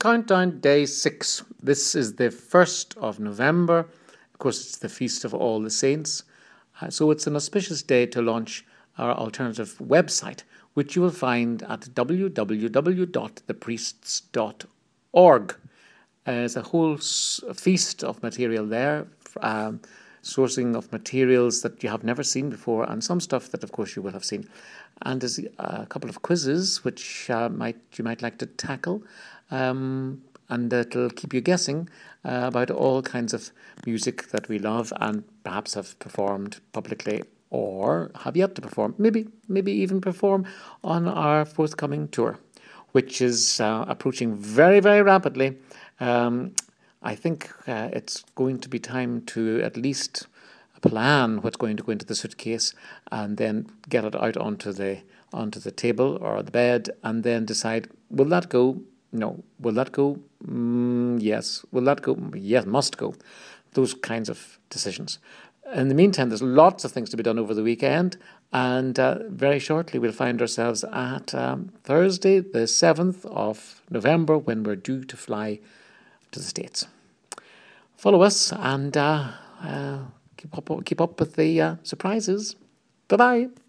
countdown, day 6. This is the 1st of November. Of course, it's the Feast of All the Saints. So it's an auspicious day to launch our alternative website, which you will find at www.thepriests.org. There's a whole feast of material there, sourcing of materials that you have never seen before, and some stuff that, of course, you will have seen. And there's a couple of quizzes which you might like to tackle, and it'll keep you guessing about all kinds of music that we love and perhaps have performed publicly or have yet to perform, maybe even perform on our forthcoming tour, which is approaching very, very rapidly. I think it's going to be time to at least plan what's going to go into the suitcase and then get it out onto the table or the bed and then decide, will that go? No. Will that go? Yes. Will that go? Yes, must go. Those kinds of decisions. In the meantime, there's lots of things to be done over the weekend, and very shortly we'll find ourselves at Thursday, the 7th of November, when we're due to fly to the States. Follow us and keep up with the surprises. Bye-bye.